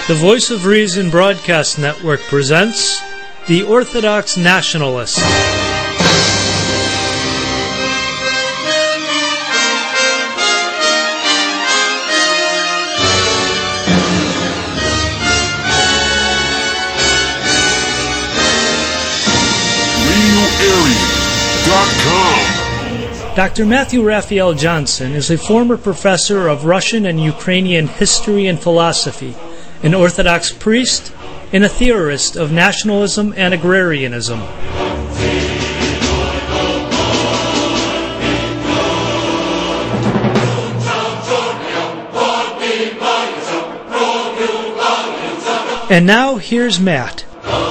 The Voice of Reason Broadcast Network presents The Orthodox Nationalist. Dr. Matthew Raphael Johnson is a former professor of Russian and Ukrainian history and philosophy, an Orthodox priest, and a theorist of nationalism and agrarianism. And now, here's Matt.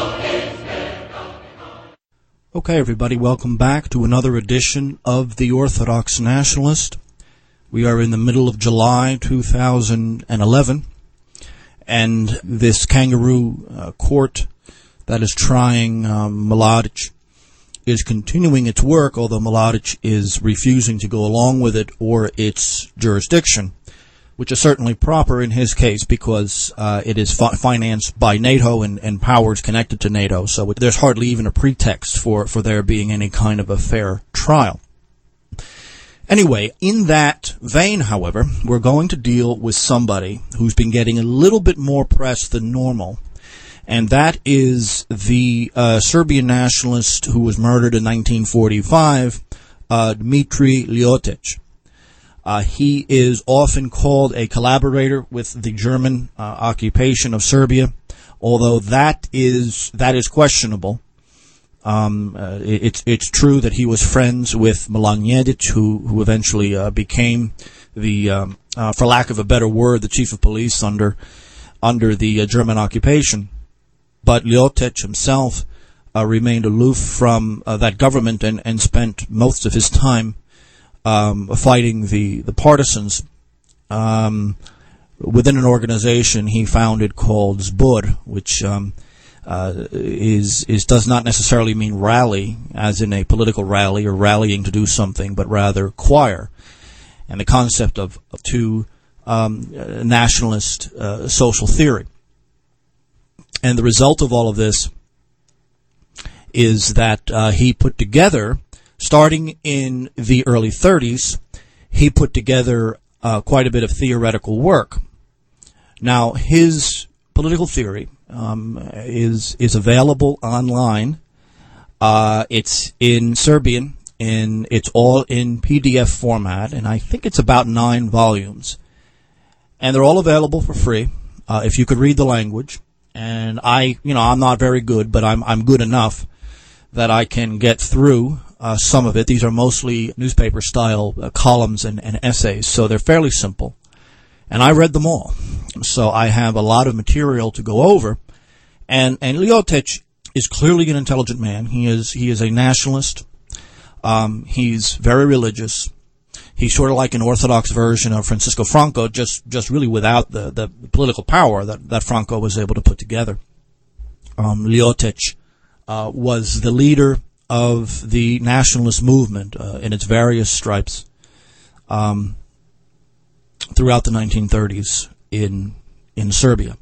Okay, everybody, welcome back to another edition of The Orthodox Nationalist. We are in the middle of July 2011, and this kangaroo court that is trying Mladic is continuing its work, although Mladic is refusing to go along with it or its jurisdiction, which is certainly proper in his case because it is financed by NATO and powers connected to NATO, so there's hardly even a pretext for there being any kind of a fair trial. Anyway, in that vein, however, we're going to deal with somebody who's been getting a little bit more press than normal, and that is the Serbian nationalist who was murdered in 1945, Dmitry Ljotić. He is often called a collaborator with the German occupation of Serbia, although that is questionable. It's true that he was friends with Milan Nedic, who eventually became the, for lack of a better word, the chief of police under the German occupation. But Ljotić himself remained aloof from that government and spent most of his time fighting the partisans within an organization he founded called Zbor, which does not necessarily mean rally, as in a political rally or rallying to do something, but rather choir, and the concept of nationalist social theory. And the result of all of this is that he put together, starting in the early 30s, he put together quite a bit of theoretical work. Now, his political theory is available online. It's in Serbian, and it's all in PDF format, and I think it's about 9 volumes. And they're all available for free if you could read the language. And I'm not very good, but I'm good enough that I can get through some of it. These are mostly newspaper-style columns and essays, so they're fairly simple. And I read them all. So I have a lot of material to go over. And Ljotić is clearly an intelligent man. He is a nationalist. He's very religious. He's sort of like an Orthodox version of Francisco Franco, just really without the political power that Franco was able to put together. Ljotić was the leader of the nationalist movement in its various stripes throughout the 1930s in Serbia.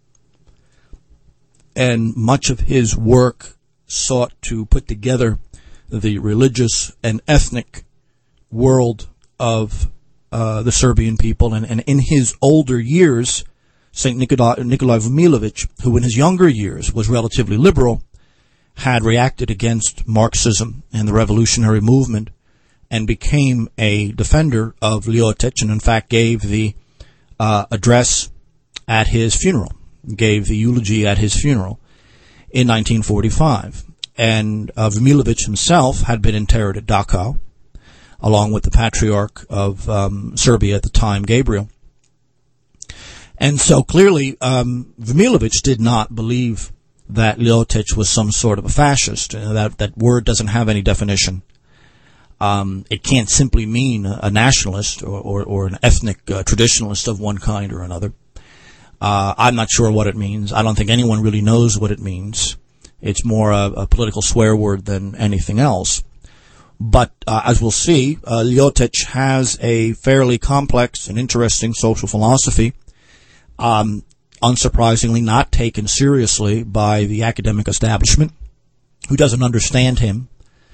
And much of his work sought to put together the religious and ethnic world of the Serbian people. And in his older years, St. Nikolai Vumilović, who in his younger years was relatively liberal, had reacted against Marxism and the revolutionary movement and became a defender of Ljotić, and in fact gave the address at his funeral, gave the eulogy at his funeral in 1945. And Vumilović himself had been interred at Dachau, along with the Patriarch of Serbia at the time, Gabriel. And so clearly Vumilović did not believe that Ljotić was some sort of a fascist. That word doesn't have any definition. It can't simply mean a nationalist or an ethnic traditionalist of one kind or another. I'm not sure what it means. I don't think anyone really knows what it means. It's more a political swear word than anything else. But as we'll see, Ljotić has a fairly complex and interesting social philosophy. unsurprisingly not taken seriously by the academic establishment, who doesn't understand him,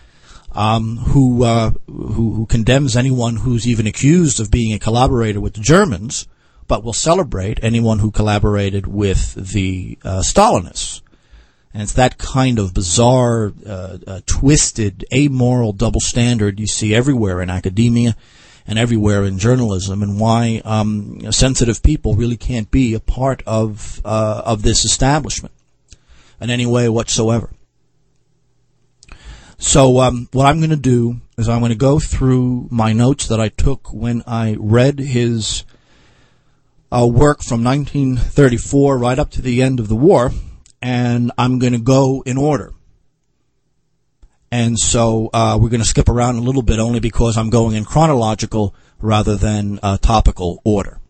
who condemns anyone who's even accused of being a collaborator with the Germans, but will celebrate anyone who collaborated with the Stalinists. And it's that kind of bizarre, twisted, amoral double standard you see everywhere in academia and everywhere in journalism, and why sensitive people really can't be a part of this establishment in any way whatsoever. So what I'm going to do is I'm going to go through my notes that I took when I read his work from 1934 right up to the end of the war, and I'm going to go in order. And so we're going to skip around a little bit only because I'm going in chronological rather than topical order.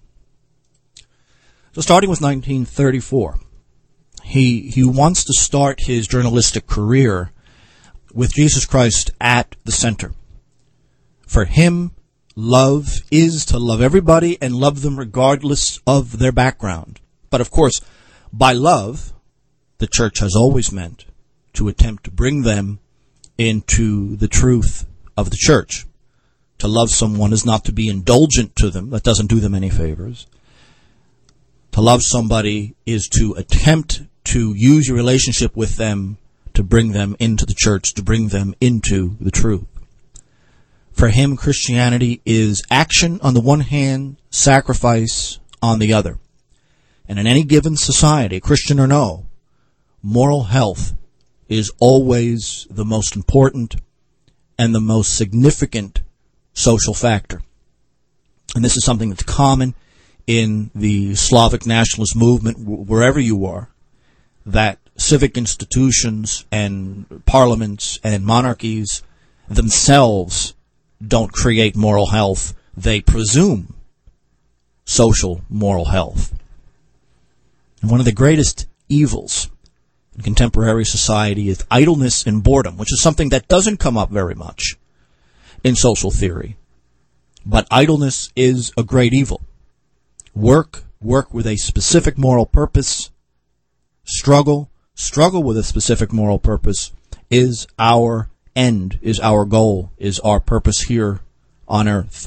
So starting with 1934, he wants to start his journalistic career with Jesus Christ at the center. For him, love is to love everybody and love them regardless of their background. But of course, by love, the church has always meant to attempt to bring them into the truth of the church. To love someone is not to be indulgent to them. That doesn't do them any favors. To love somebody is to attempt to use your relationship with them to bring them into the church, to bring them into the truth. For him, Christianity is action on the one hand, sacrifice on the other. And in any given society, Christian or no, moral health is always the most important and the most significant social factor. And this is something that's common in the Slavic nationalist movement, wherever you are, that civic institutions and parliaments and monarchies themselves don't create moral health. They presume social moral health. And one of the greatest evils in contemporary society is idleness and boredom, which is something that doesn't come up very much in social theory. But idleness is a great evil. Work with a specific moral purpose. Struggle with a specific moral purpose is our end, is our goal, is our purpose here on earth.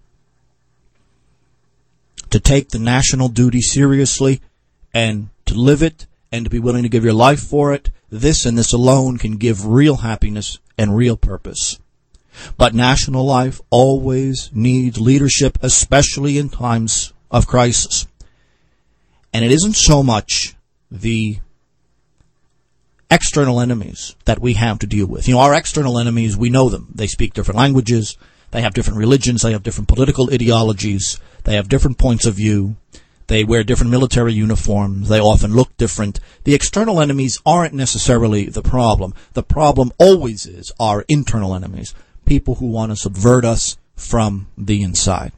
To take the national duty seriously and to live it and to be willing to give your life for it, this and this alone can give real happiness and real purpose. But national life always needs leadership, especially in times of crisis. And it isn't so much the external enemies that we have to deal with. You know, our external enemies, we know them. They speak different languages, they have different religions, they have different political ideologies, they have different points of view, they wear different military uniforms, they often look different. The external enemies aren't necessarily the problem. The problem always is our internal enemies, people who want to subvert us from the inside.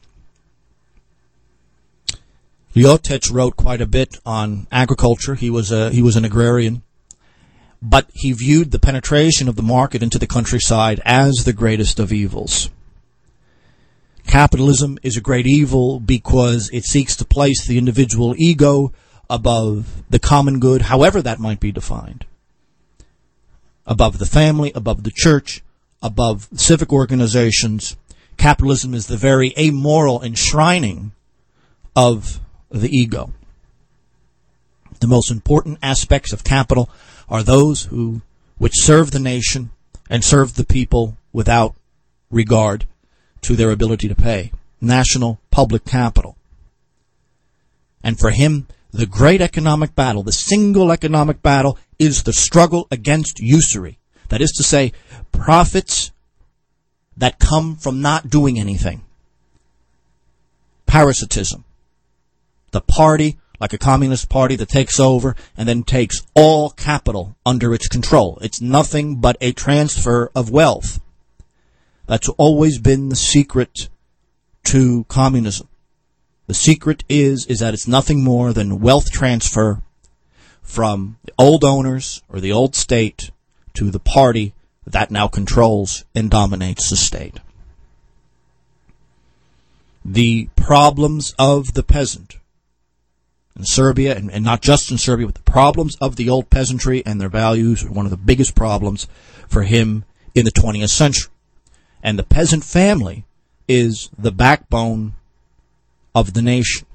Ljotić wrote quite a bit on agriculture. He was an agrarian, but he viewed the penetration of the market into the countryside as the greatest of evils. Capitalism is a great evil because it seeks to place the individual ego above the common good, however that might be defined. Above the family, above the church, above civic organizations. Capitalism is the very amoral enshrining of the ego. The most important aspects of capital are those which serve the nation and serve the people without regard to their ability to pay. National public capital. And for him, the great economic battle, the single economic battle, is the struggle against usury. That is to say, profits that come from not doing anything. Parasitism. The party, like a communist party that takes over and then takes all capital under its control. It's nothing but a transfer of wealth. That's always been the secret to communism. The secret is that it's nothing more than wealth transfer from the old owners or the old state to the party that now controls and dominates the state. The problems of the peasant in Serbia, and not just in Serbia, but the problems of the old peasantry and their values are one of the biggest problems for him in the 20th century. And the peasant family is the backbone of the nation.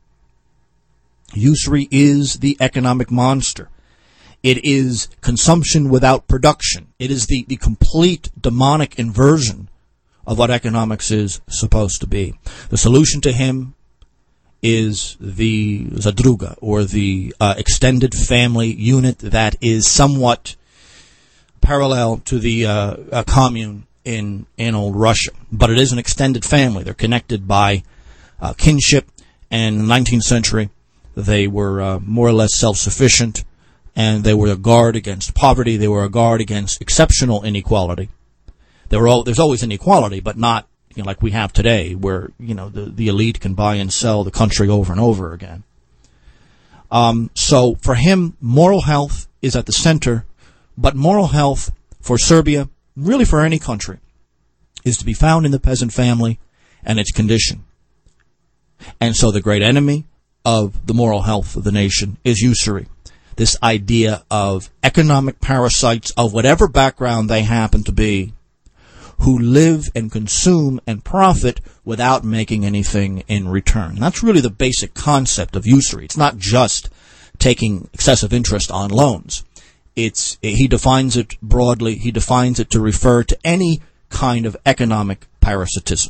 Usury is the economic monster. It is consumption without production. It is the complete demonic inversion of what economics is supposed to be. The solution to him is the zadruga, or the extended family unit that is somewhat parallel to the commune in old Russia. But it is an extended family. They're connected by kinship, and in the 19th century they were more or less self-sufficient, and they were a guard against poverty. They were a guard against exceptional inequality. There's always inequality, but not like we have today, where the elite can buy and sell the country over and over again. So for him, moral health is at the center, but moral health for Serbia, really for any country, is to be found in the peasant family and its condition. And so the great enemy of the moral health of the nation is usury. This idea of economic parasites of whatever background they happen to be, who live and consume and profit without making anything in return. That's really the basic concept of usury. It's not just taking excessive interest on loans. He defines it broadly. He defines it to refer to any kind of economic parasitism.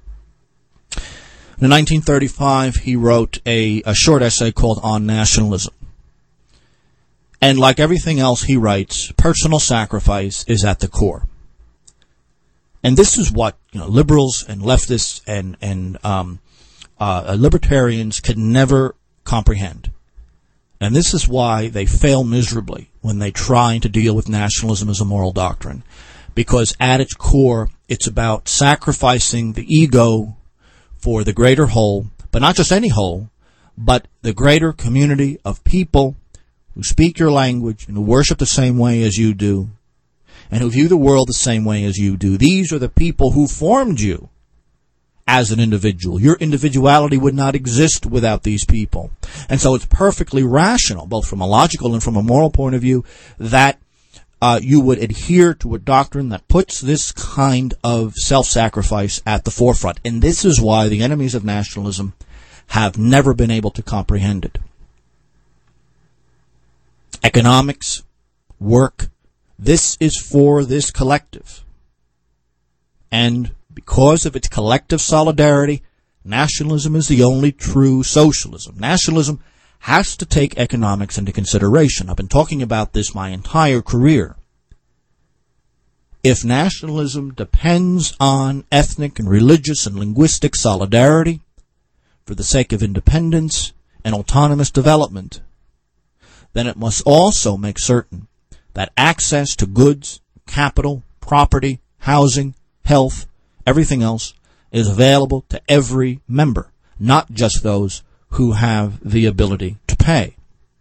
In 1935, he wrote a short essay called On Nationalism. And like everything else he writes, personal sacrifice is at the core. And this is what liberals and leftists and libertarians can never comprehend. And this is why they fail miserably when they try to deal with nationalism as a moral doctrine. Because at its core, it's about sacrificing the ego for the greater whole, but not just any whole, but the greater community of people who speak your language and who worship the same way as you do, and who view the world the same way as you do. These are the people who formed you as an individual. Your individuality would not exist without these people. And so it's perfectly rational, both from a logical and from a moral point of view, that you would adhere to a doctrine that puts this kind of self-sacrifice at the forefront. And this is why the enemies of nationalism have never been able to comprehend it. Economics, work, this is for this collective. And because of its collective solidarity, nationalism is the only true socialism. Nationalism has to take economics into consideration. I've been talking about this my entire career. If nationalism depends on ethnic and religious and linguistic solidarity for the sake of independence and autonomous development, then it must also make certain that access to goods, capital, property, housing, health, everything else is available to every member, not just those who have the ability to pay.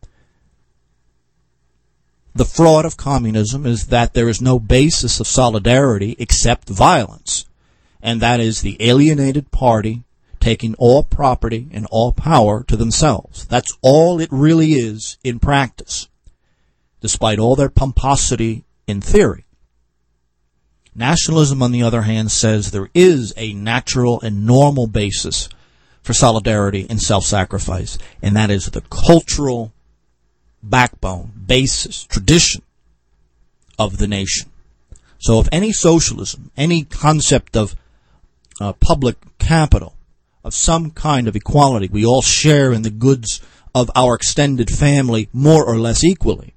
The fraud of communism is that there is no basis of solidarity except violence, and that is the alienated party taking all property and all power to themselves. That's all it really is in practice, despite all their pomposity in theory. Nationalism, on the other hand, says there is a natural and normal basis for solidarity and self-sacrifice, and that is the cultural backbone, basis, tradition of the nation. So if any socialism, any concept of public capital, of some kind of equality, we all share in the goods of our extended family more or less equally,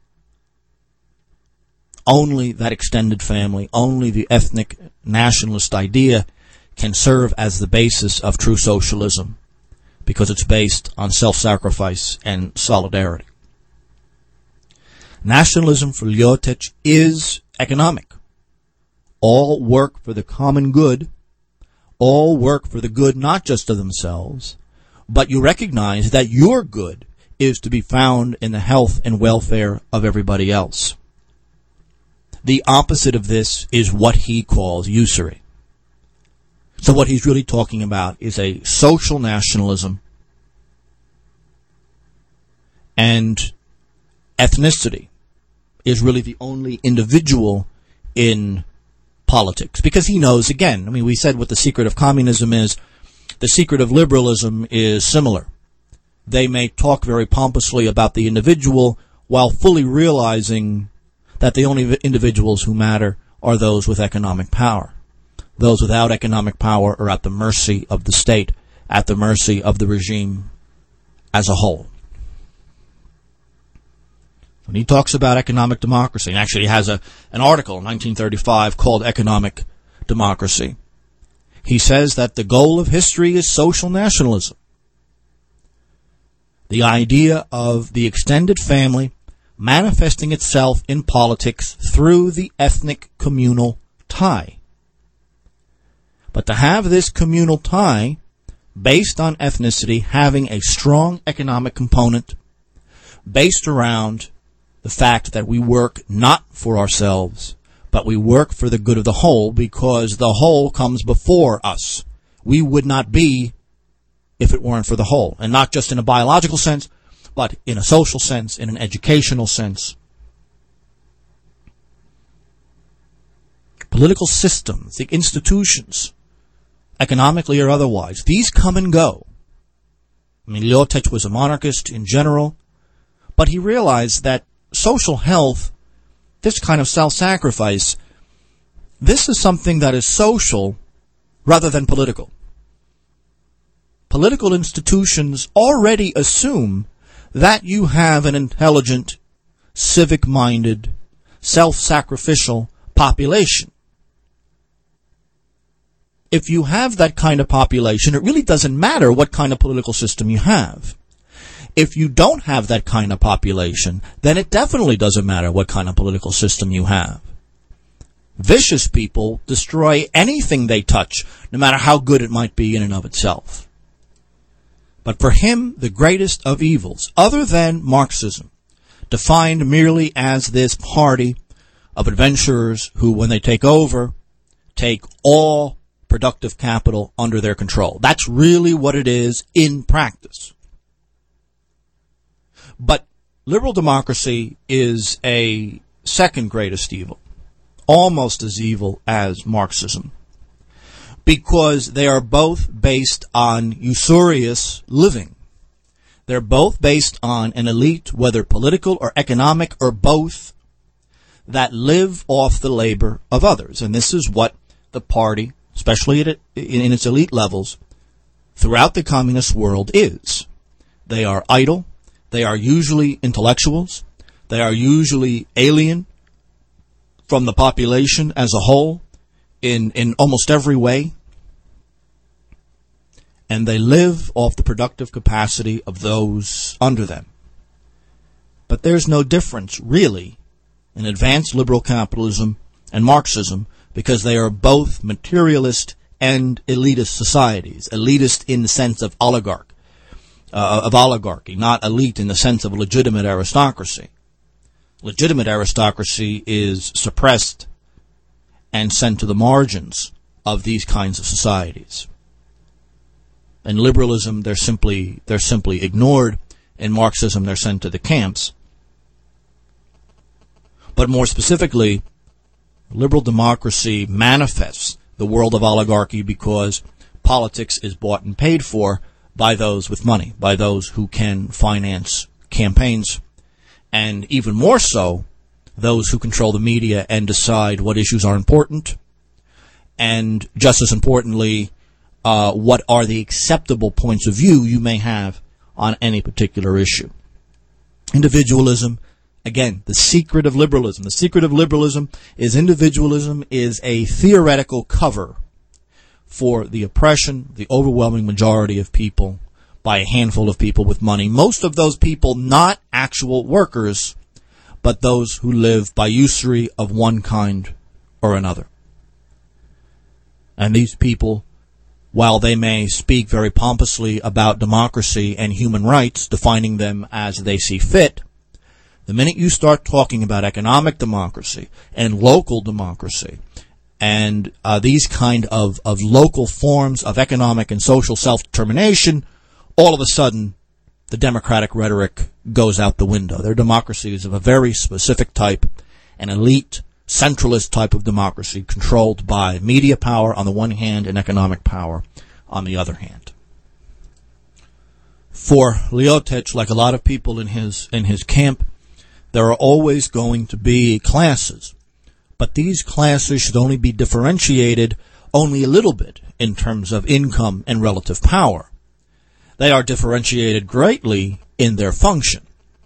only that extended family, only the ethnic nationalist idea can serve as the basis of true socialism, because it's based on self-sacrifice and solidarity. Nationalism for Ljotić is economic. All work for the common good, all work for the good not just of themselves, but you recognize that your good is to be found in the health and welfare of everybody else. The opposite of this is what he calls usury. So what he's really talking about is a social nationalism And ethnicity is really the only individual in politics. Because he knows, again, I mean, we said what the secret of communism is. The secret of liberalism is similar. They may talk very pompously about the individual while fully realizing that the only individuals who matter are those with economic power. Those without economic power are at the mercy of the state, at the mercy of the regime as a whole. When he talks about economic democracy, and actually he has an article in 1935 called Economic Democracy, he says that the goal of history is social nationalism. The idea of the extended family manifesting itself in politics through the ethnic communal tie. But to have this communal tie based on ethnicity having a strong economic component based around the fact that we work not for ourselves, but we work for the good of the whole, because the whole comes before us. We would not be if it weren't for the whole. And not just in a biological sense, but in a social sense, in an educational sense. Political systems, the institutions, economically or otherwise, these come and go. I mean, Ljotić was a monarchist in general, but he realized that social health, this kind of self-sacrifice, this is something that is social rather than political. Political institutions already assume that you have an intelligent, civic-minded, self-sacrificial population. If you have that kind of population, it really doesn't matter what kind of political system you have. If you don't have that kind of population, then it definitely doesn't matter what kind of political system you have. Vicious people destroy anything they touch, no matter how good it might be in and of itself. But for him, the greatest of evils, other than Marxism, defined merely as this party of adventurers who, when they take over, take all productive capital under their control. That's really what it is in practice. But liberal democracy is a second greatest evil, almost as evil as Marxism, because they are both based on usurious living. They're both based on an elite, whether political or economic or both, that live off the labor of others. And this is what the party, especially in its elite levels, throughout the communist world is. They are idle. They are usually intellectuals. They are usually alien from the population as a whole in almost every way. And they live off the productive capacity of those under them. But there's no difference, really, in advanced liberal capitalism and Marxism, because they are both materialist and elitist societies. Elitist in the sense of oligarchy, not elite in the sense of legitimate aristocracy. Legitimate aristocracy is suppressed and sent to the margins of these kinds of societies. In liberalism, they're simply ignored. In Marxism, they're sent to the camps. But more specifically, liberal democracy manifests the world of oligarchy because politics is bought and paid for by those with money, by those who can finance campaigns, and even more so, those who control the media and decide what issues are important, and just as importantly, what are the acceptable points of view you may have on any particular issue. Individualism, again, the secret of liberalism. The secret of liberalism is individualism is a theoretical cover for the oppression, the overwhelming majority of people, by a handful of people with money. Most of those people not actual workers, but those who live by usury of one kind or another. And these people, while they may speak very pompously about democracy and human rights, defining them as they see fit, the minute you start talking about economic democracy and local democracy and these kind of local forms of economic and social self-determination, all of a sudden the democratic rhetoric goes out the window. Their democracy is of a very specific type, an elite, centralist type of democracy controlled by media power on the one hand and economic power on the other hand. For Lyotech, like a lot of people in his camp, there are always going to be classes, but these classes should only be differentiated only a little bit in terms of income and relative power. They are differentiated greatly in their function.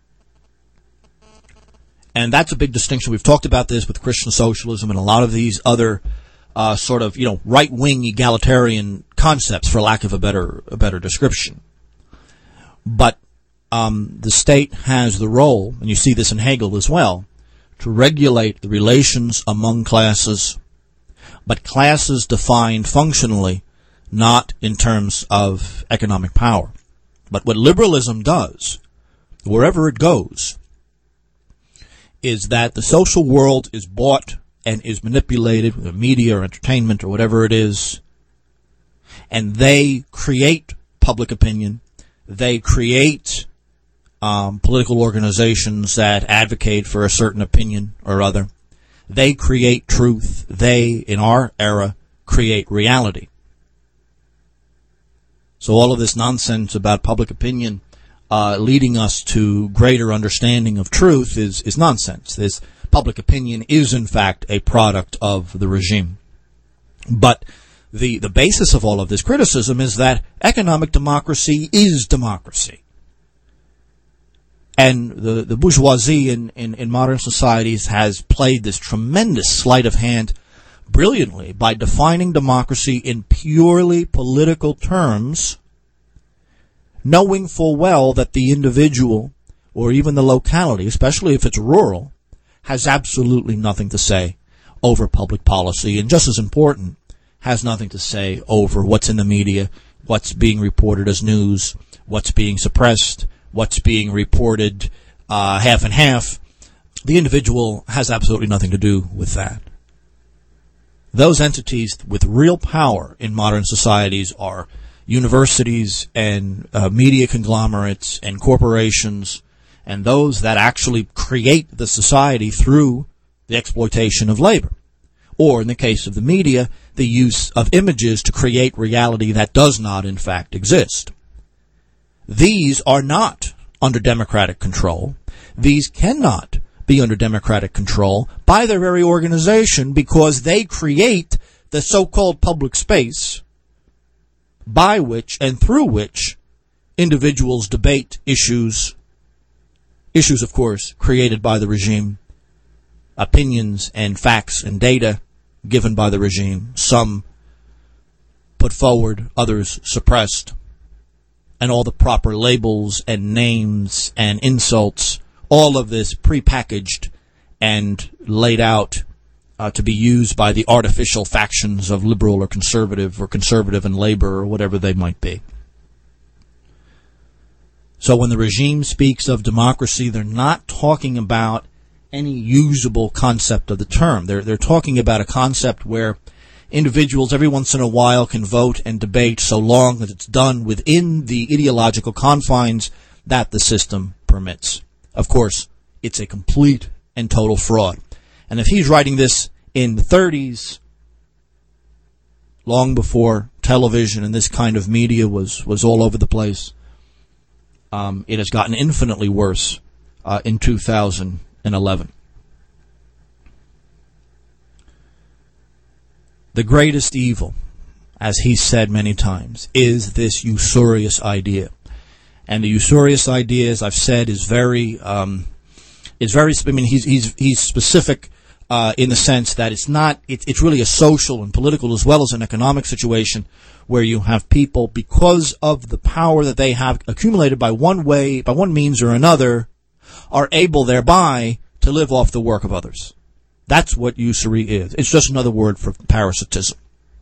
And that's a big distinction. We've talked about this with Christian socialism and a lot of these other right-wing egalitarian concepts, for lack of a better description. But the state has the role, and you see this in Hegel as well, to regulate the relations among classes, but classes defined functionally, not in terms of economic power. But what liberalism does, wherever it goes, is that the social world is bought and is manipulated with media or entertainment or whatever it is, and they create public opinion. They create political organizations that advocate for a certain opinion or other. They create truth. They, in our era, create reality. So all of this nonsense about public opinion leading us to greater understanding of truth is nonsense. This public opinion is, in fact, a product of the regime. But the basis of all of this criticism is that economic democracy is democracy. And the bourgeoisie in modern societies has played this tremendous sleight of hand brilliantly by defining democracy in purely political terms, knowing full well that the individual or even the locality, especially if it's rural, has absolutely nothing to say over public policy, and just as important, has nothing to say over what's in the media, what's being reported as news, what's being suppressed, what's being reported half and half. The individual has absolutely nothing to do with that. Those entities with real power in modern societies are universities and media conglomerates and corporations, and those that actually create the society through the exploitation of labor. Or, in the case of the media, the use of images to create reality that does not, in fact, exist. These are not under democratic control. These cannot be under democratic control by their very organization because they create the so-called public space by which and through which individuals debate issues, of course, created by the regime, opinions and facts and data given by the regime, some put forward, others suppressed, and all the proper labels and names and insults, all of this prepackaged and laid out to be used by the artificial factions of liberal or conservative and labor or whatever they might be. So when the regime speaks of democracy, they're not talking about any usable concept of the term. They're talking about a concept where individuals every once in a while can vote and debate so long that it's done within the ideological confines that the system permits. Of course, it's a complete and total fraud. And if he's writing this in the 30s, long before television and this kind of media was all over the place, it has gotten infinitely worse in 2011. The greatest evil, as he said many times, is this usurious idea. And the usurious idea, as I've said, is very, he's specific in the sense that it's really a social and political as well as an economic situation where you have people, because of the power that they have accumulated by one means or another, are able thereby to live off the work of others. That's what usury is. It's just another word for parasitism.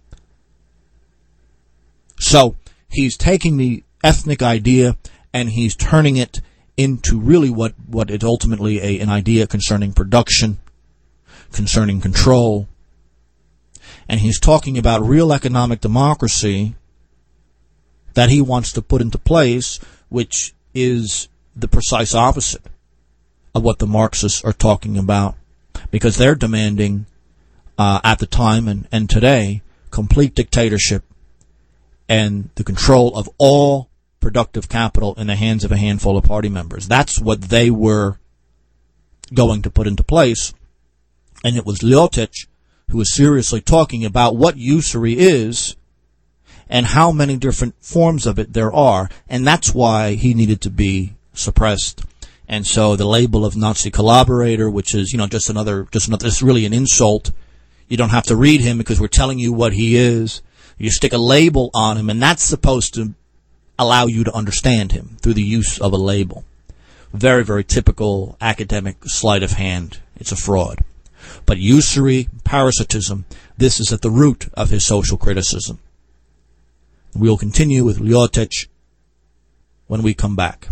So he's taking the ethnic idea and he's turning it into really what is ultimately an idea concerning production, concerning control. And he's talking about real economic democracy that he wants to put into place, which is the precise opposite of what the Marxists are talking about, because they're demanding, at the time and today, complete dictatorship and the control of all productive capital in the hands of a handful of party members. That's what they were going to put into place. And it was Lyotich who was seriously talking about what usury is and how many different forms of it there are. And that's why he needed to be suppressed. And so the label of Nazi collaborator, which is, just another, it's really an insult. You don't have to read him because we're telling you what he is. You stick a label on him, and that's supposed to allow you to understand him through the use of a label. Very, very typical academic sleight of hand. It's a fraud. But usury, parasitism, this is at the root of his social criticism. We'll continue with Lyotich when we come back.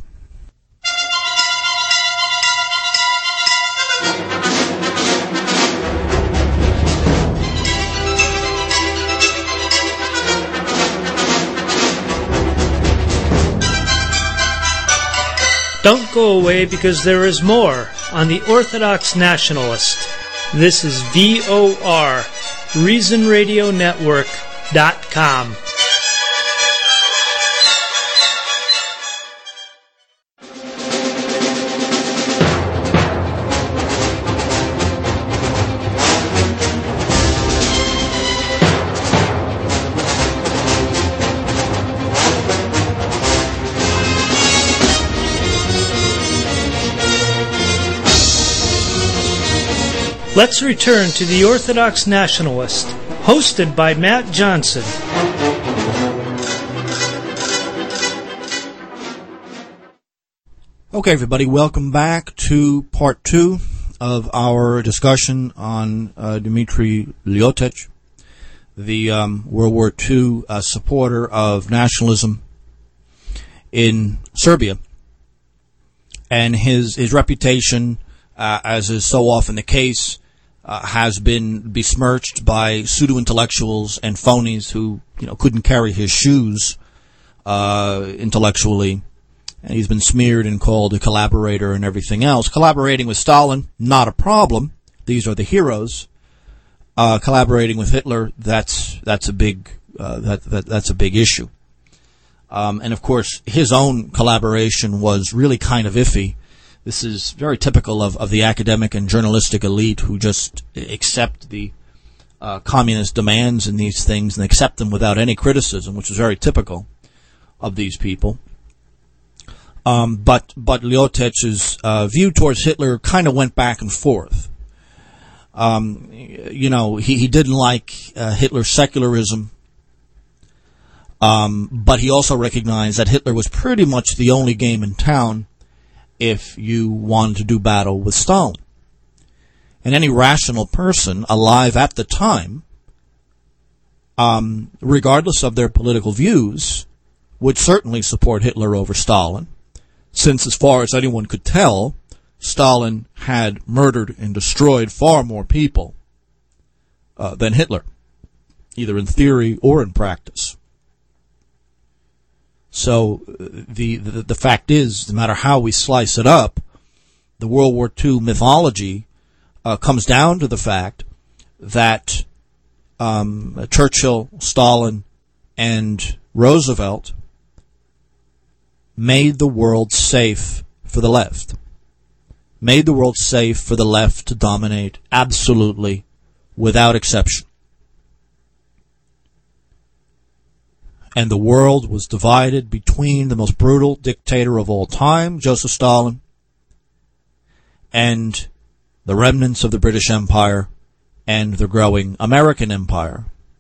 Don't go away, because there is more on the Orthodox Nationalist. This is VOR, ReasonRadioNetwork.com. Let's return to the Orthodox Nationalist, hosted by Matt Johnson. Okay, everybody, welcome back to part 2 of our discussion on Dmitry Lyotich, the World War II supporter of nationalism in Serbia, and his reputation, as is so often the case, has been besmirched by pseudo-intellectuals and phonies who, couldn't carry his shoes intellectually. And he's been smeared and called a collaborator and everything else. Collaborating with Stalin, not a problem. These are the heroes. Collaborating with Hitler, that's a big issue. And of course, his own collaboration was really kind of iffy. This is very typical of the academic and journalistic elite who just accept the communist demands in these things and accept them without any criticism, which is very typical of these people. But Lyotich's view towards Hitler kind of went back and forth. He didn't like Hitler's secularism, but he also recognized that Hitler was pretty much the only game in town if you wanted to do battle with Stalin. And any rational person alive at the time, regardless of their political views, would certainly support Hitler over Stalin, since as far as anyone could tell, Stalin had murdered and destroyed far more people than Hitler, either in theory or in practice. So the fact is, no matter how we slice it up, the World War II mythology comes down to the fact that Churchill, Stalin, and Roosevelt made the world safe for the left. Made the world safe for the left to dominate absolutely, without exception. And the world was divided between the most brutal dictator of all time, Joseph Stalin, and the remnants of the British Empire and the growing American Empire.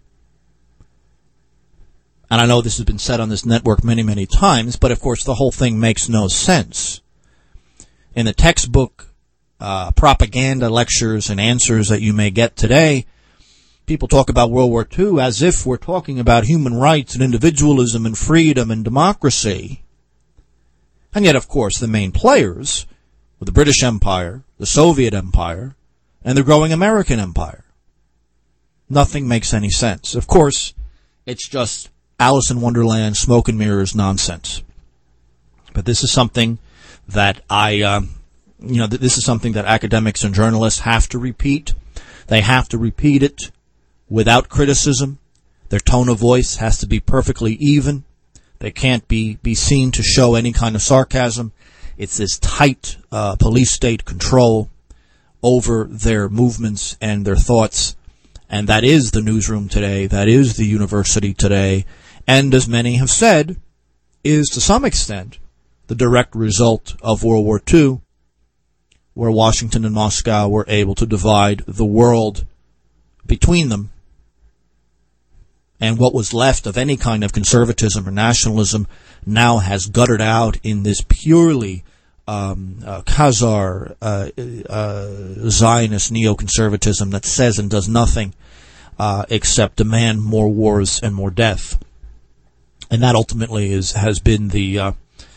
And I know this has been said on this network many, many times, but of course the whole thing makes no sense. In the textbook propaganda lectures and answers that you may get today, people talk about World War II as if we're talking about human rights and individualism and freedom and democracy. And yet, of course, the main players were the British Empire, the Soviet Empire, and the growing American Empire. Nothing makes any sense. Of course, it's just Alice in Wonderland, smoke and mirrors nonsense. But this is something that this is something that academics and journalists have to repeat. They have to repeat it without criticism. Their tone of voice has to be perfectly even. They can't be seen to show any kind of sarcasm. It's this tight police state control over their movements and their thoughts. And that is the newsroom today. That is the university today. And as many have said, is to some extent the direct result of World War II, where Washington and Moscow were able to divide the world between them. And what was left of any kind of conservatism or nationalism now has guttered out in this purely Khazar Zionist neoconservatism that says and does nothing except demand more wars and more death. And that ultimately has been the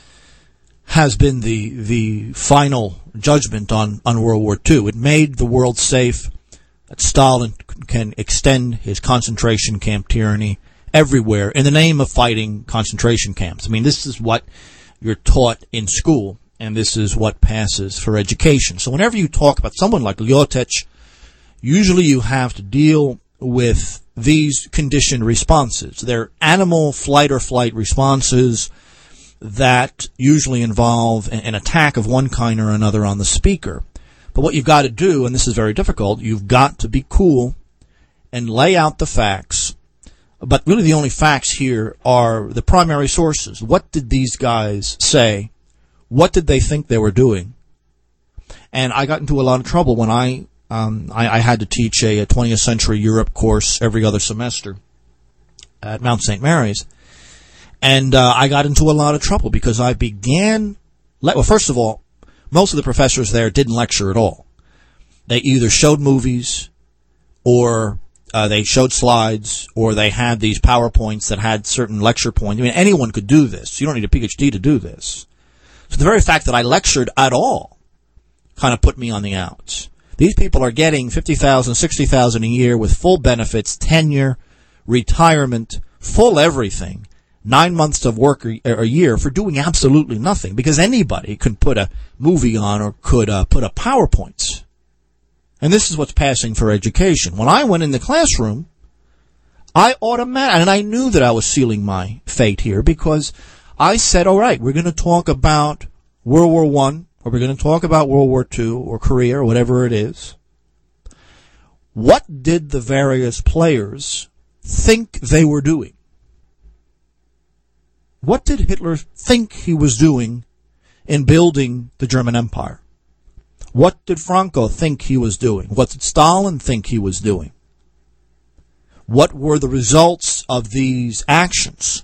final judgment on World War II. It made the world safe, that Stalin can extend his concentration camp tyranny everywhere in the name of fighting concentration camps. I mean, this is what you're taught in school, and this is what passes for education. So whenever you talk about someone like Lyotech, usually you have to deal with these conditioned responses. They're animal flight or flight responses that usually involve an attack of one kind or another on the speaker. But what you've got to do, and this is very difficult, you've got to be cool and lay out the facts. But really the only facts here are the primary sources. What did these guys say? What did they think they were doing? And I got into a lot of trouble when I had to teach a 20th century Europe course every other semester at Mount St. Mary's. And I got into a lot of trouble because I began... Well, first of all, most of the professors there didn't lecture at all. They either showed movies, or they showed slides, or they had these PowerPoints that had certain lecture points. I mean, anyone could do this. You don't need a PhD to do this. So the very fact that I lectured at all kind of put me on the outs. These people are getting $50,000, $60,000 a year with full benefits, tenure, retirement, full everything. 9 months of work a year for doing absolutely nothing, because anybody can put a movie on or could put a PowerPoint. And this is what's passing for education. When I went in the classroom, I knew that I was sealing my fate here, because I said, all right, we're going to talk about World War I, or we're going to talk about World War II, or Korea, or whatever it is. What did the various players think they were doing? What did Hitler think he was doing in building the German Empire? What did Franco think he was doing? What did Stalin think he was doing? What were the results of these actions?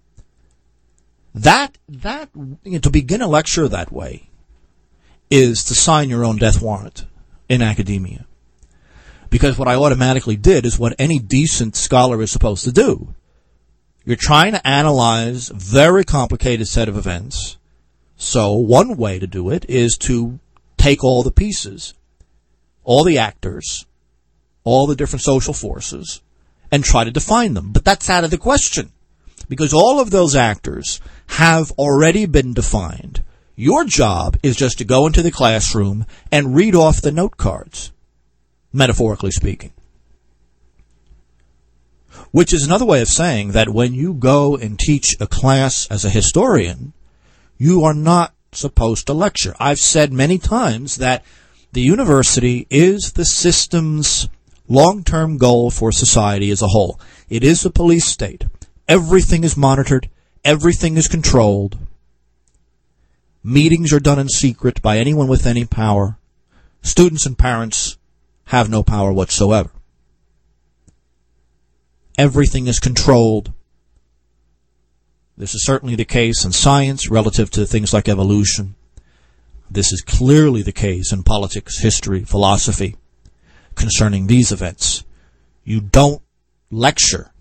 To begin a lecture that way is to sign your own death warrant in academia. Because what I automatically did is what any decent scholar is supposed to do. You're trying to analyze a very complicated set of events. So one way to do it is to take all the pieces, all the actors, all the different social forces, and try to define them. But that's out of the question, because all of those actors have already been defined. Your job is just to go into the classroom and read off the note cards, metaphorically speaking. Which is another way of saying that when you go and teach a class as a historian, you are not supposed to lecture. I've said many times that the university is the system's long-term goal for society as a whole. It is a police state. Everything is monitored. Everything is controlled. Meetings are done in secret by anyone with any power. Students and parents have no power whatsoever. Everything is controlled. This is certainly the case in science relative to things like evolution. This is clearly the case in politics, history, philosophy concerning these events. You don't lecture.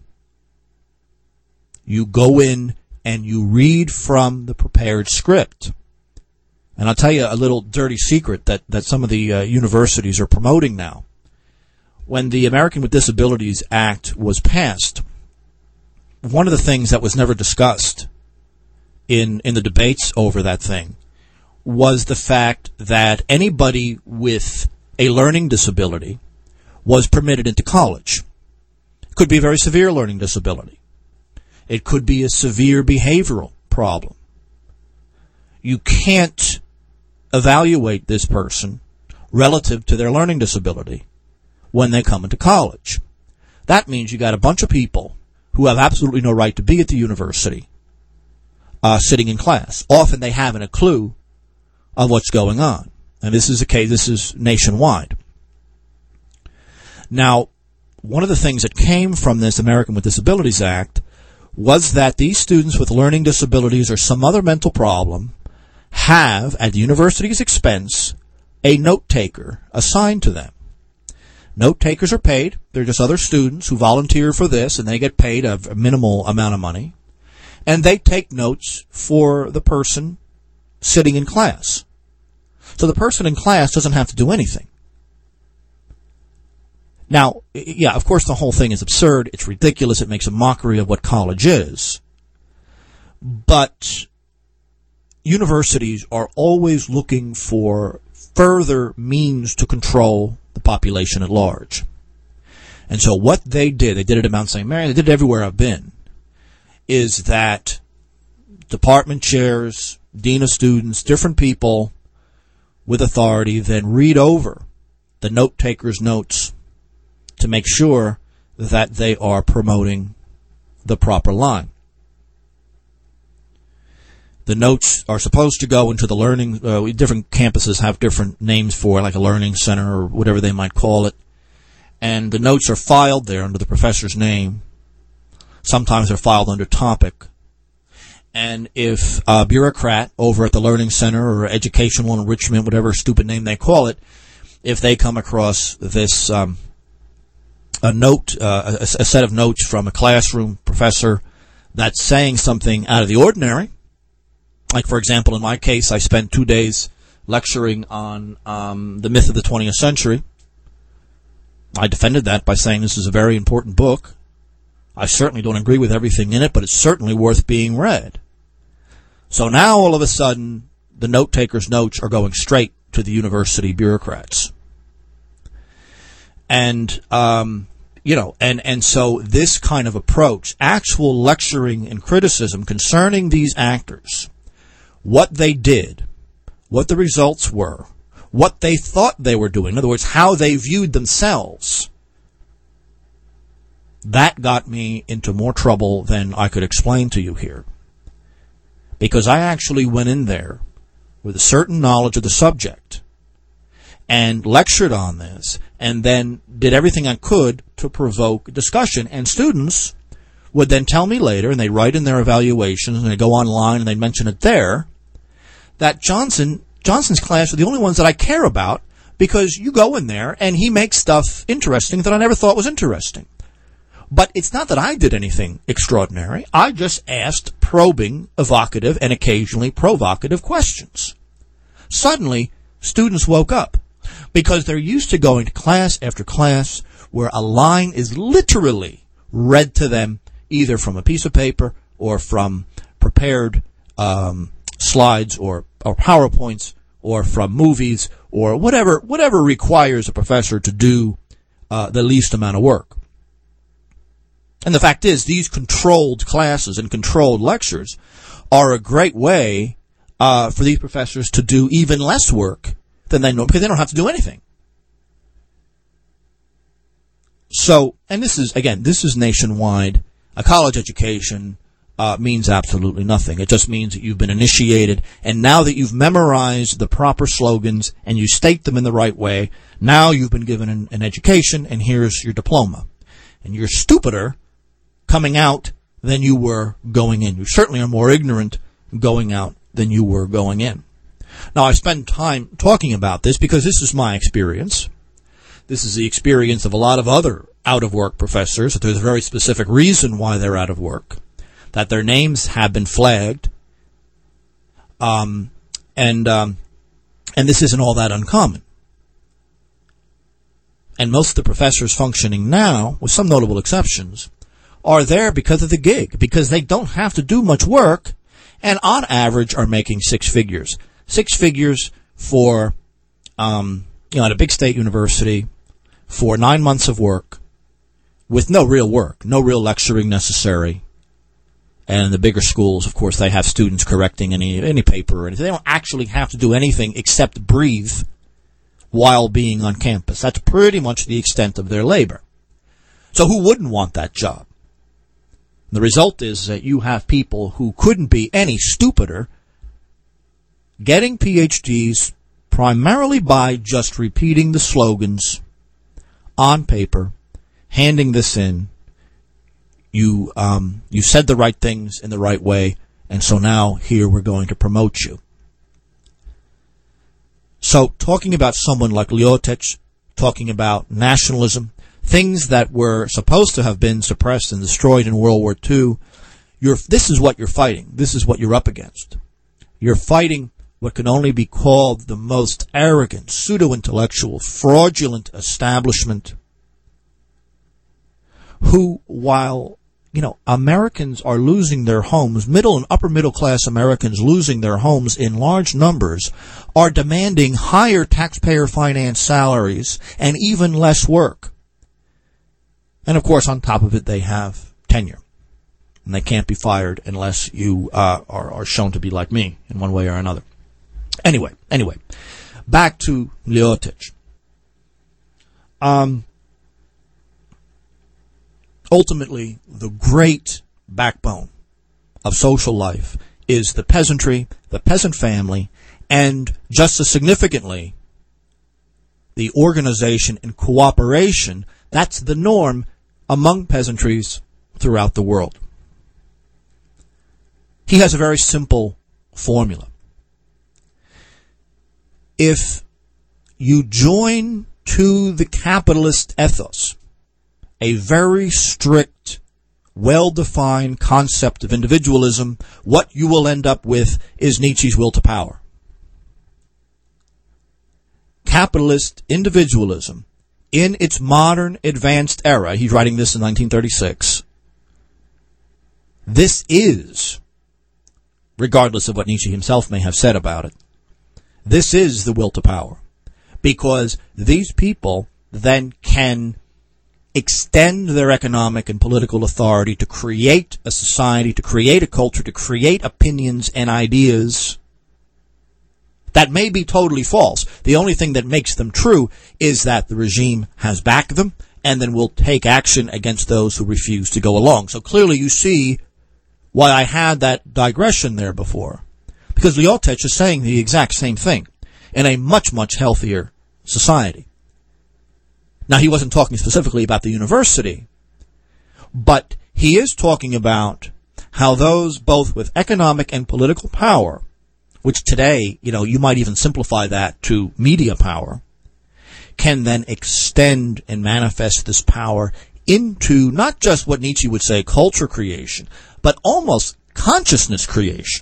You go in and you read from the prepared script. And I'll tell you a little dirty secret that some of the universities are promoting now. When the American with Disabilities Act was passed, one of the things that was never discussed in the debates over that thing was the fact that anybody with a learning disability was permitted into college. It could be a very severe learning disability. It could be a severe behavioral problem. You can't evaluate this person relative to their learning disability when they come into college. That means you got a bunch of people who have absolutely no right to be at the university sitting in class. Often they haven't a clue of what's going on. And this is the case, this is nationwide. Now, one of the things that came from this American with Disabilities Act was that these students with learning disabilities or some other mental problem have, at the university's expense, a note taker assigned to them. Note takers are paid. They're just other students who volunteer for this, and they get paid a minimal amount of money. And they take notes for the person sitting in class. So the person in class doesn't have to do anything. Now, yeah, of course the whole thing is absurd. It's ridiculous. It makes a mockery of what college is. But universities are always looking for further means to control the population at large. And so what they did it at Mount St. Mary, they did it everywhere I've been, is that department chairs, dean of students, different people with authority then read over the note taker's notes to make sure that they are promoting the proper line. The notes are supposed to go into the learning, different campuses have different names for it, like a learning center or whatever they might call it. And the notes are filed there under the professor's name. Sometimes they're filed under topic. And if a bureaucrat over at the learning center or educational enrichment, whatever stupid name they call it, if they come across this a set of notes from a classroom professor that's saying something out of the ordinary, like, for example, in my case, I spent 2 days lecturing on the myth of the 20th century. I defended that by saying this is a very important book. I certainly don't agree with everything in it, but it's certainly worth being read. So now, all of a sudden, the note-taker's notes are going straight to the university bureaucrats. And, and so this kind of approach, actual lecturing and criticism concerning these actors, what they did, what the results were, what they thought they were doing, in other words, how they viewed themselves, that got me into more trouble than I could explain to you here. Because I actually went in there with a certain knowledge of the subject and lectured on this and then did everything I could to provoke discussion. And students would then tell me later, and they write in their evaluations, and they go online and they mention it there, that Johnson's class are the only ones that I care about because you go in there and he makes stuff interesting that I never thought was interesting. But it's not that I did anything extraordinary. I just asked probing, evocative, and occasionally provocative questions. Suddenly, students woke up because they're used to going to class after class where a line is literally read to them either from a piece of paper or from prepared slides or PowerPoints or from movies or whatever requires a professor to do the least amount of work. And the fact is, these controlled classes and controlled lectures are a great way for these professors to do even less work than they know, because they don't have to do anything. So, and this is nationwide. A college education means absolutely nothing. It just means that you've been initiated, and now that you've memorized the proper slogans and you state them in the right way, now you've been given an education, and here's your diploma. And you're stupider coming out than you were going in. You certainly are more ignorant going out than you were going in. Now, I spend time talking about this because this is my experience. This is the experience of a lot of other out-of-work professors, that there's a very specific reason why they're out of work, that their names have been flagged, and this isn't all that uncommon. And most of the professors functioning now, with some notable exceptions, are there because of the gig, because they don't have to do much work, and on average are making six figures. 6 figures for, at a big state university for 9 months of work with no real work, no real lecturing necessary. And the bigger schools, of course, they have students correcting any paper or anything. They don't actually have to do anything except breathe while being on campus. That's pretty much the extent of their labor. So who wouldn't want that job? The result is that you have people who couldn't be any stupider getting PhDs primarily by just repeating the slogans on paper, handing this in. You said the right things in the right way, and so now here we're going to promote you. So talking about someone like Ljotić, talking about nationalism, things that were supposed to have been suppressed and destroyed in World War II, this is what you're fighting. This is what you're up against. You're fighting what can only be called the most arrogant, pseudo-intellectual, fraudulent establishment who, while, Americans are losing their homes, middle and upper middle class Americans losing their homes in large numbers, are demanding higher taxpayer-financed salaries and even less work. And, of course, on top of it, they have tenure. And they can't be fired unless you are shown to be like me in one way or another. Anyway, back to Ljotić. Ultimately, the great backbone of social life is the peasantry, the peasant family, and just as significantly, the organization and cooperation. That's the norm among peasantries throughout the world. He has a very simple formula. If you join to the capitalist ethos a very strict, well-defined concept of individualism, what you will end up with is Nietzsche's will to power. Capitalist individualism, in its modern, advanced era, he's writing this in 1936, this is, regardless of what Nietzsche himself may have said about it, this is the will to power. Because these people then can extend their economic and political authority to create a society, to create a culture, to create opinions and ideas that may be totally false. The only thing that makes them true is that the regime has backed them and then will take action against those who refuse to go along. So clearly you see why I had that digression there before. Because Ljotić is saying the exact same thing in a much, much healthier society. Now, he wasn't talking specifically about the university, but he is talking about how those both with economic and political power, which today, you might even simplify that to media power, can then extend and manifest this power into not just what Nietzsche would say culture creation, but almost consciousness creation.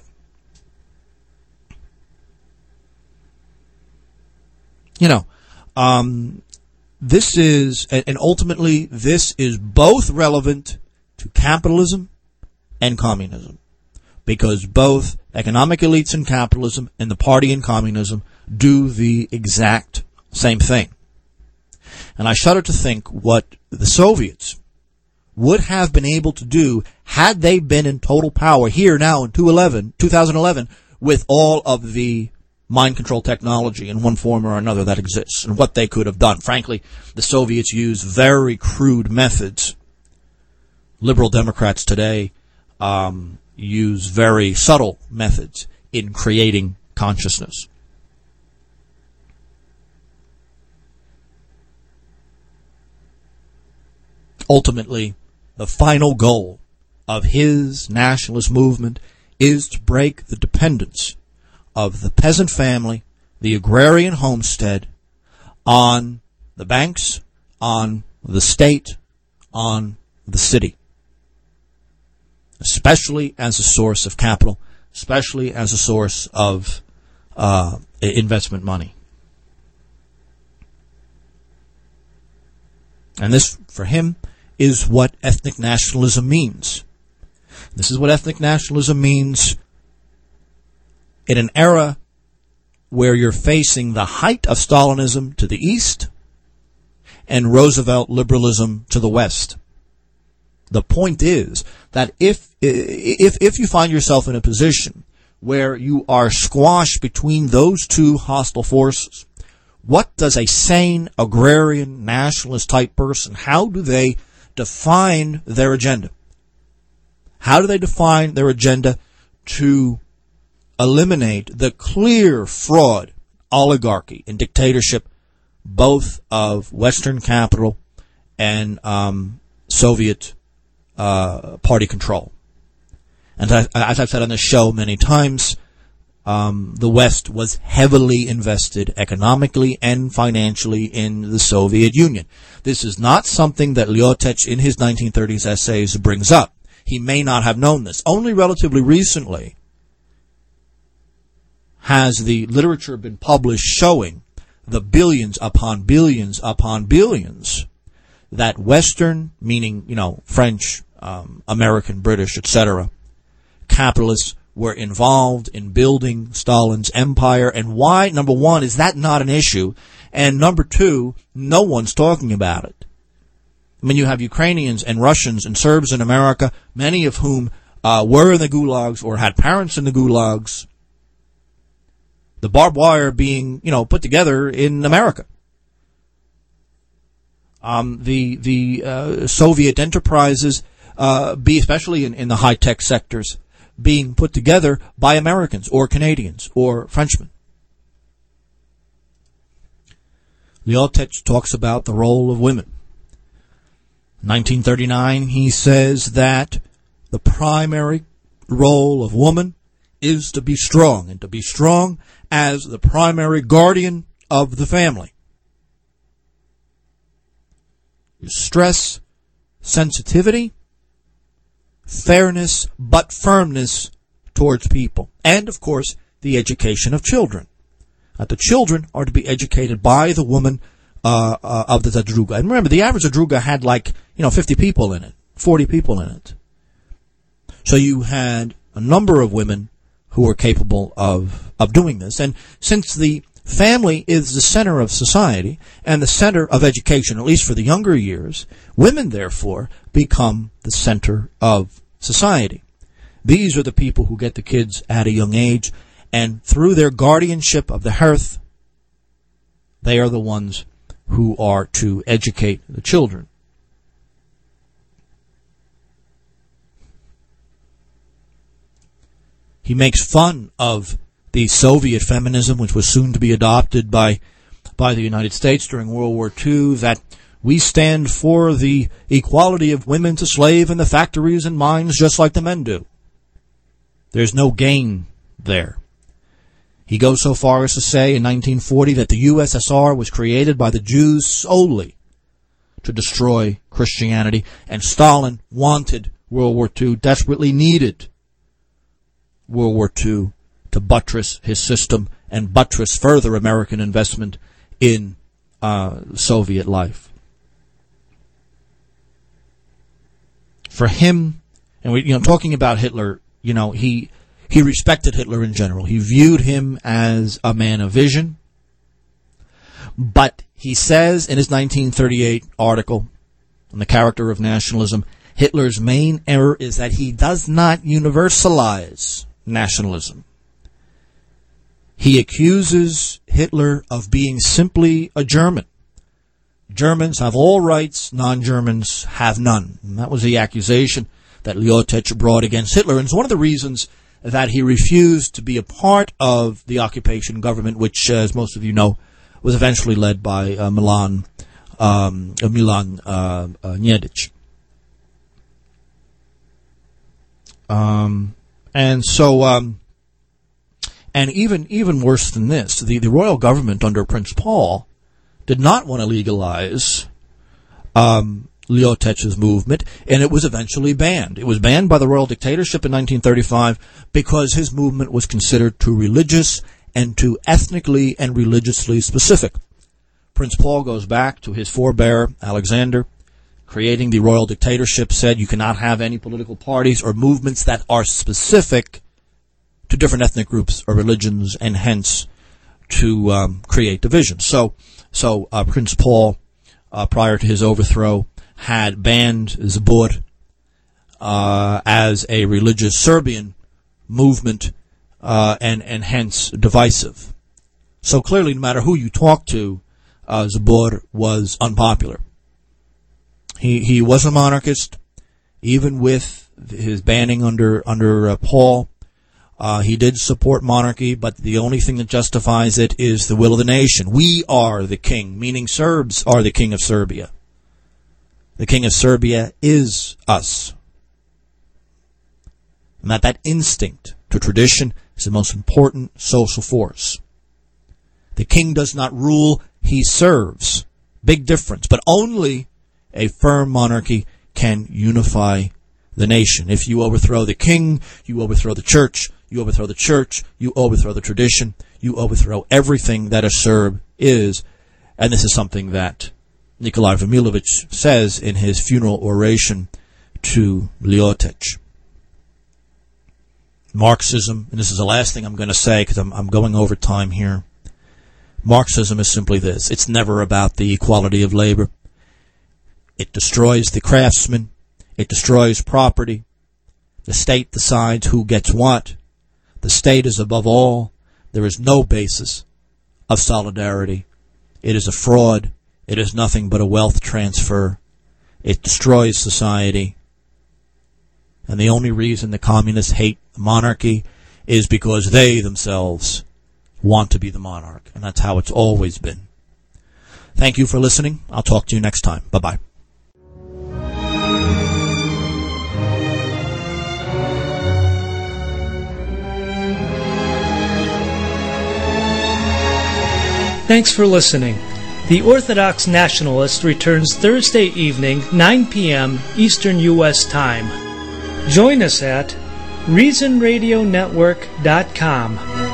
This is, and ultimately, this is both relevant to capitalism and communism, because both economic elites in capitalism and the party in communism do the exact same thing. And I shudder to think what the Soviets would have been able to do had they been in total power here now in 2011 with all of the mind control technology in one form or another that exists, and what they could have done. Frankly, the Soviets use very crude methods. Liberal Democrats today use very subtle methods in creating consciousness. Ultimately, the final goal of his nationalist movement is to break the dependence of the peasant family, the agrarian homestead, on the banks, on the state, on the city, especially as a source of capital, especially as a source of investment money. And this, for him, is what ethnic nationalism means. This is what ethnic nationalism means in an era where you're facing the height of Stalinism to the east and Roosevelt liberalism to the west. The point is that if you find yourself in a position where you are squashed between those two hostile forces, what does a sane, agrarian, nationalist type person, how do they define their agenda? How do they define their agenda to eliminate the clear fraud, oligarchy, and dictatorship, both of Western capital and Soviet party control? And as I've said on this show many times, the West was heavily invested economically and financially in the Soviet Union. This is not something that Lyotech in his 1930s essays brings up. He may not have known this. Only relatively recently has the literature been published showing the billions upon billions upon billions that Western, meaning, French, American, British, etc., capitalists were involved in building Stalin's empire, and why, number one, is that not an issue, and number two, no one's talking about it. I mean, you have Ukrainians and Russians and Serbs in America, many of whom were in the gulags or had parents in the gulags. The barbed wire being, put together in America. The Soviet enterprises, especially in the high-tech sectors, being put together by Americans or Canadians or Frenchmen. Lyotech talks about the role of women. 1939, he says that the primary role of woman is to be strong, and to be strong as the primary guardian of the family. Stress, sensitivity, fairness, but firmness towards people. And, of course, the education of children. That the children are to be educated by the woman of the Zadruga. And remember, the average Zadruga had 50 people in it, 40 people in it. So you had a number of women who were capable of doing this. And since the family is the center of society and the center of education, at least for the younger years, women, therefore, become the center of society. These are the people who get the kids at a young age, and through their guardianship of the hearth, they are the ones who are to educate the children. He makes fun of the Soviet feminism, which was soon to be adopted by the United States during World War II, that we stand for the equality of women to slave in the factories and mines just like the men do. There's no gain there. He goes so far as to say in 1940 that the USSR was created by the Jews solely to destroy Christianity, and Stalin wanted World War II, desperately needed World War II to buttress his system and buttress further American investment in Soviet life. For him, and we, talking about Hitler, he respected Hitler in general. He viewed him as a man of vision. But he says in his 1938 article on the character of nationalism, Hitler's main error is that he does not universalize nationalism. He accuses Hitler of being simply a German. Germans have all rights, non-Germans have none. And that was the accusation that Lyotech brought against Hitler. And it's one of the reasons that he refused to be a part of the occupation government, which, as most of you know, was eventually led by Milan Nedić. And even worse than this, the royal government under Prince Paul did not want to legalize Lyotech's movement, and it was eventually banned. It was banned by the royal dictatorship in 1935 because his movement was considered too religious and too ethnically and religiously specific. Prince Paul goes back to his forebear, Alexander, creating the royal dictatorship, said you cannot have any political parties or movements that are specific to different ethnic groups or religions, and hence to create division. So Prince Paul, prior to his overthrow, had banned Zbor as a religious Serbian movement, and hence divisive. So clearly, no matter who you talk to, Zbor was unpopular. He was a monarchist, even with his banning under Paul. He did support monarchy, but the only thing that justifies it is the will of the nation. We are the king, meaning Serbs are the king of Serbia. The king of Serbia is us. And that instinct to tradition is the most important social force. The king does not rule, he serves. Big difference. But only a firm monarchy can unify the nation. If you overthrow the king, you overthrow the church. You overthrow the church, you overthrow the tradition, you overthrow everything that a Serb is. And this is something that Nikolai Vamilović says in his funeral oration to Ljotić. Marxism, and this is the last thing I'm going to say because I'm going over time here. Marxism is simply this. It's never about the equality of labor. It destroys the craftsman. It destroys property. The state decides who gets what. The state is above all. There is no basis of solidarity. It is a fraud. It is nothing but a wealth transfer. It destroys society. And the only reason the communists hate monarchy is because they themselves want to be the monarch. And that's how it's always been. Thank you for listening. I'll talk to you next time. Bye-bye. Thanks for listening. The Orthodox Nationalist returns Thursday evening, 9 p.m. Eastern U.S. Time. Join us at ReasonRadioNetwork.com.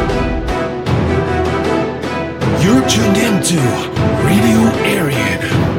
You're tuned into Radio Aryan.